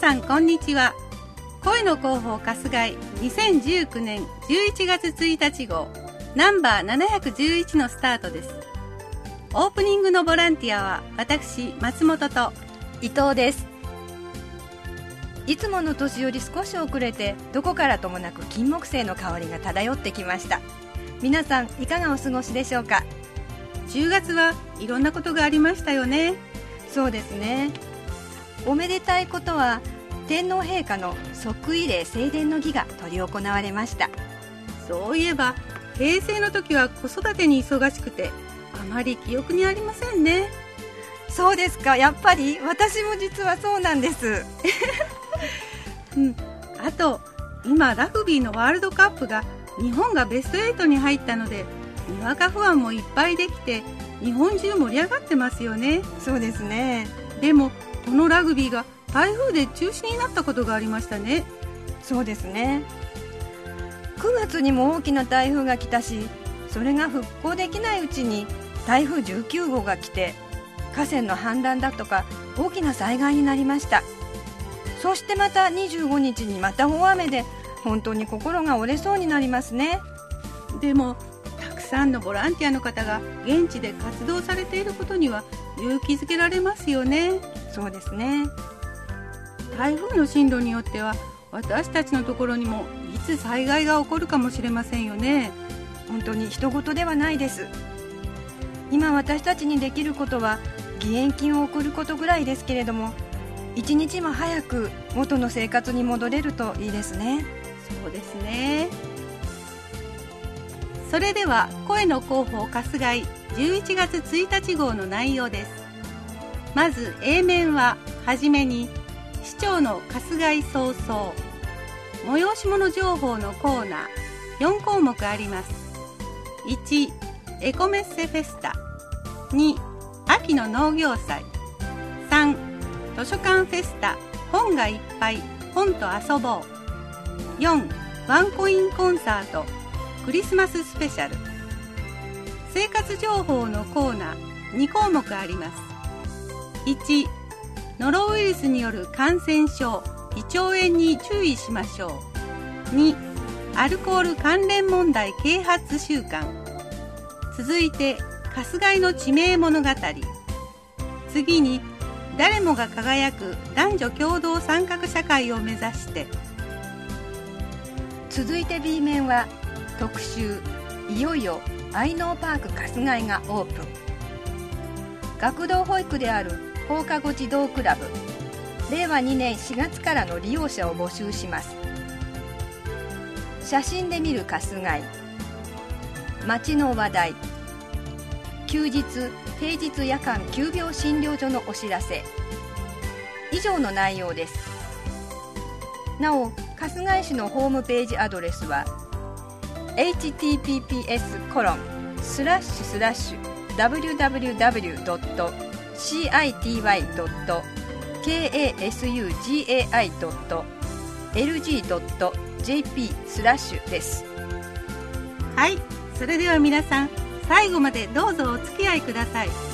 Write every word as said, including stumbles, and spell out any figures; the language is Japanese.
さんこんにちは。声の広報春日井にせんじゅうきゅうねんじゅういちがつついたち号ナンバーななひゃくじゅういちのスタートです。オープニングのボランティアは私松本と伊藤です。いつもの年より少し遅れてどこからともなく金木犀の香りが漂ってきました。皆さんいかがお過ごしでしょうか。 じゅうがつはいろんなことがありましたよね。 そうですね。おめでたいことは天皇陛下の即位礼正殿の儀が執り行われました。 そういえば平成の時は子育てに忙しくてあまり記憶にありませんね。 そうですか。やっぱり私も実はそうなんです、 うん、あと今ラグビーのワールドカップが日本がベストはちに入ったのでにわか不安もいっぱいできて日本中盛り上がってますよね。 そうですね。 でもこのラグビーが台風で中止になったことがありましたね。 そうですね。くがつにも大きな台風が来たし、それが復興できないうちに台風じゅうきゅうごうが来て河川の氾濫だとか大きな災害になりました。そしてまたにじゅうごにちにまた大雨で本当に心が折れそうになりますね。 でもたくさんのボランティアの方が現地で活動されていることには勇気づけられますよね。 そうですね。 台風の進路によっては私たちのところにもいつ災害が起こるかもしれませんよね。 本当に人事ではないです。今私たちにできることは義援金を送ることぐらいですけれども、一日も早く元の生活に戻れるといいですね。 そうですね。それでは声の広報春日井じゅういちがつついたち号の内容です。まず A 面ははじめに市長の春日井早々催し物情報のコーナーよんこうもくあります。いちエコメッセフェスタ、に秋の農業祭、さん図書館フェスタ本がいっぱい本と遊ぼう、よんワンコインコンサートクリスマススペシャル。生活情報のコーナーにこうもくあります。いちノロウイルスによる感染症胃腸炎に注意しましょう。にアルコール関連問題啓発週間。続いて春日井の地名物語。次に誰もが輝く男女共同参画社会を目指して。 続いて B 面は特集いよいよ愛農パーク春日井がオープン。学童保育である放課後児童クラブれいわにねんしがつからの利用者を募集します。写真で見る春日井、街の話題、休日平日夜間急病診療所のお知らせ、以上の内容です。なお春日井市のホームページアドレスは エイチティーピーピーエスコロンスラッシュスラッシュダブリューダブリューダブリュードットシーアイティーワイドットケーエーエスユージーエーアイドットエルジードットジェーピースラッシュです。 はい、それでは皆さん最後までどうぞお付き合いください。